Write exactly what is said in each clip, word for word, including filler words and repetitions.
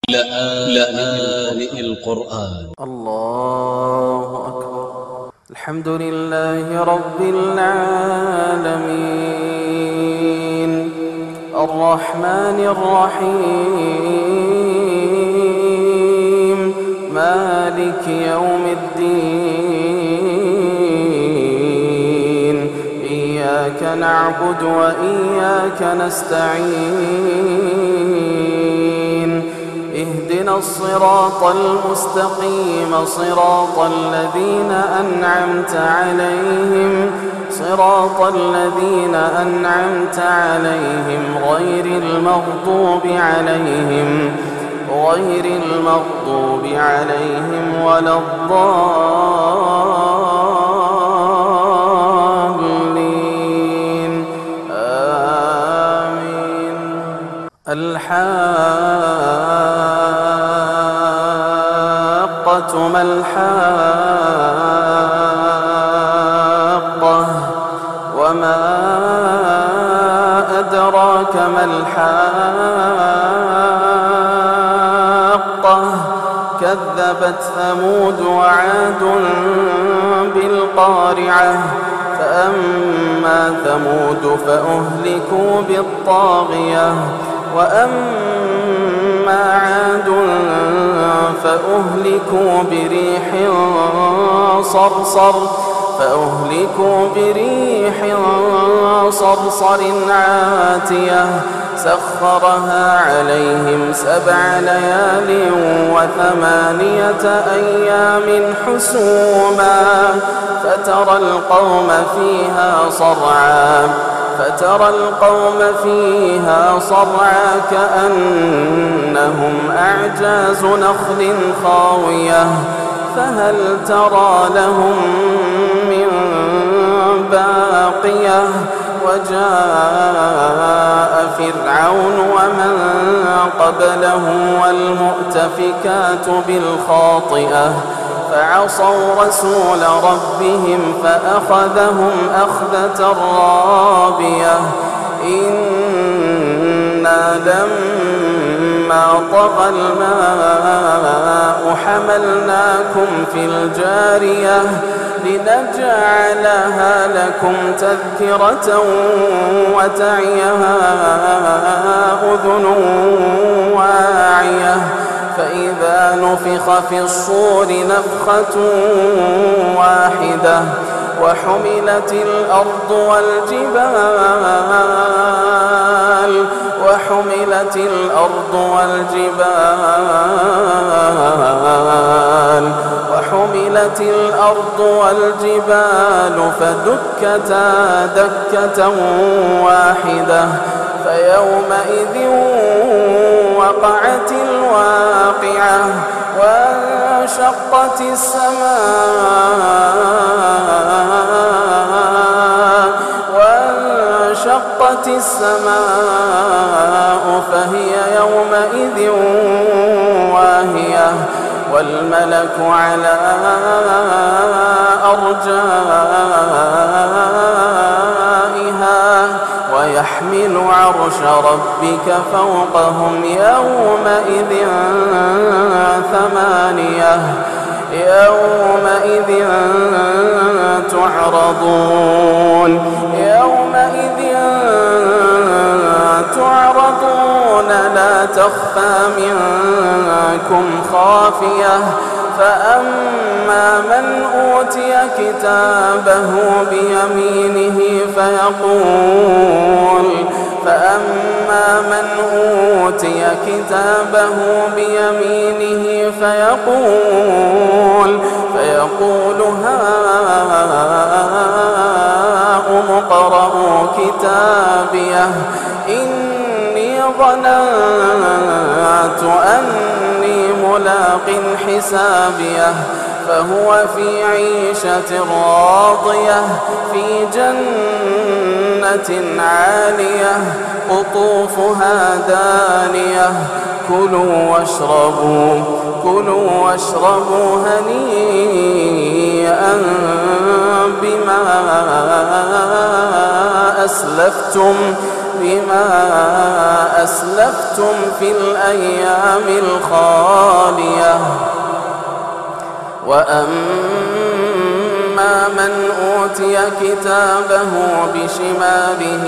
لآن القرآن. الله أكبر. الحمد لله رب العالمين الرحمن الرحيم مالك يوم الدين إياك نعبد وإياك نستعين اهدنا الصراط المستقيم صراط الذين أنعمت عليهم صراط الذين أنعمت عليهم غير المغضوب عليهم غير المغضوب عليهم ولا الضالين آمين. الحاقة ما الحاقة وما أدراك ما الحاقة كذبت ثمود وعاد بالقارعة فأما ثمود فأهلكوا بالطاغية وأما عاد فأهلكوا بريح صرصر فأهلكوا بريح صرصر عاتية سخرها عليهم سبع ليال وثمانية أيام حسوما فترى القوم فيها صرعا فترى القوم فيها صرعا كأنهم أعجاز نخل خاوية فهل ترى لهم من باقية وجاء فرعون ومن قبله والمؤتفكات بالخاطئة فعصوا رسول ربهم فأخذهم أخذة رابية إنا لما طغى الماء حملناكم في الجارية لنجعلها لكم تذكرة وتعيها أذن واعية فإذا نفخ في الصور نفخة واحدة وحملت الأرض والجبال وحملت الأرض والجبال وحملت الأرض والجبال فدكتا دكة واحدة فيومئذ وقعت الواقعة وانشقت السماء وانشقت السماء فهي يومئذ واهية والملك على أرجائها ويحمل عرش ربك فوقهم يومئذ ثمانية يومئذ تعرضون يومئذ تعرضون لا تخفى منكم خافية فأما من أوتي كتابه بيمينه فيقول فأما من أوتي كتابه بيمينه فيقول فيقول هاؤم اقرءوا كتابيه إني ظننت أني ملاق حسابيه فهو في عيشة راضية في جنة عالية قطوفها دانية كلوا واشربوا كلوا واشربوا هنيئا بما أسلفتم بما أسلفتم في الأيام الخالية وأما من أوتي كتابه بشماله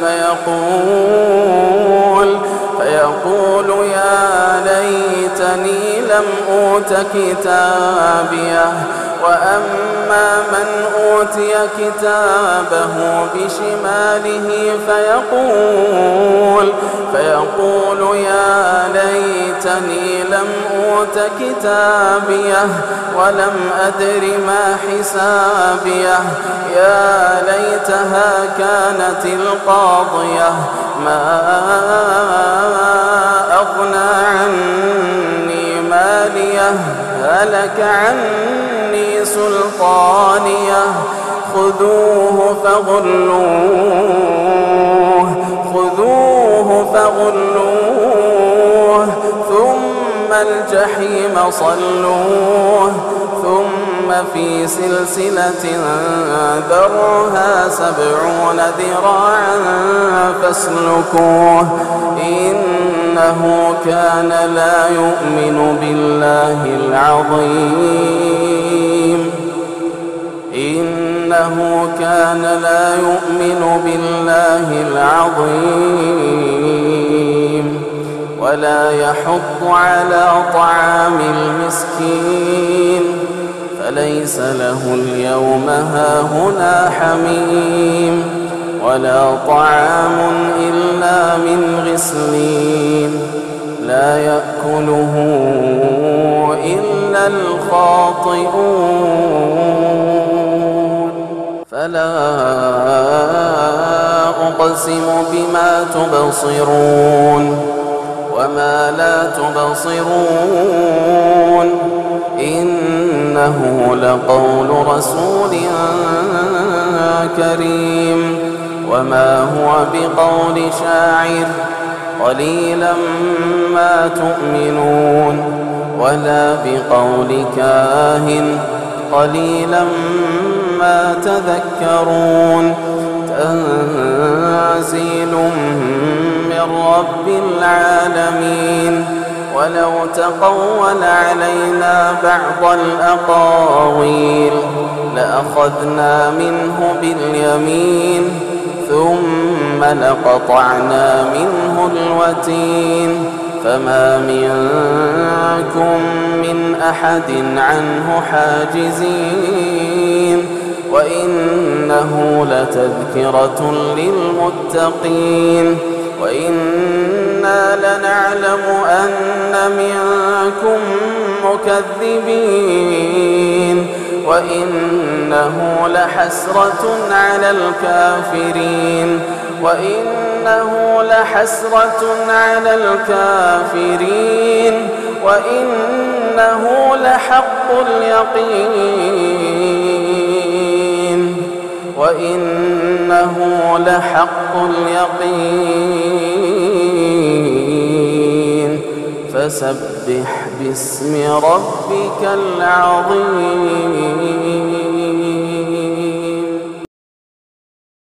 فيقول فيقول يا ليتني لم أوت كتابيه وأما من أوتي كتابه بشماله فيقول فيقول يا ليتني لم أوت كتابيه ولم أدر ما حسابيه يا ليتها كانت القاضية ما أغنى عني ماليه هلك عني سلطانيه خذوه فغلوه خذوه فغلوه ثم الجحيم صلوه ثم في سلسلة ذرعها سبعون ذراعا فاسلكوه إنه كان لا يؤمن بالله العظيم إنه كان لا يؤمن بالله العظيم ولا يحض على طعام المسكين فليس له اليوم هاهنا حميم ولا طعام إلا من غسلين لا يأكله إلا الخاطئون فلا أقسم بما تبصرون وما لا تبصرون إنه لقول رسول كريم وما هو بقول شاعر قليلا ما تؤمنون ولا بقول كاهن قليلا ما تذكرون تنزيل من رب العالمين ولو تقول علينا بعض الأقاويل لأخذنا منه باليمين ثم لقطعنا منه الوتين فما منكم من أحد عنه حاجزين وإنه لتذكرة للمتقين وإنا لنعلم أن منكم مكذبين وإنه لحسرة على الكافرين وإنه لحسرة على الكافرين وإنه لحق اليقين وإنه لحق اليقين فسبح باسم ربك العظيم.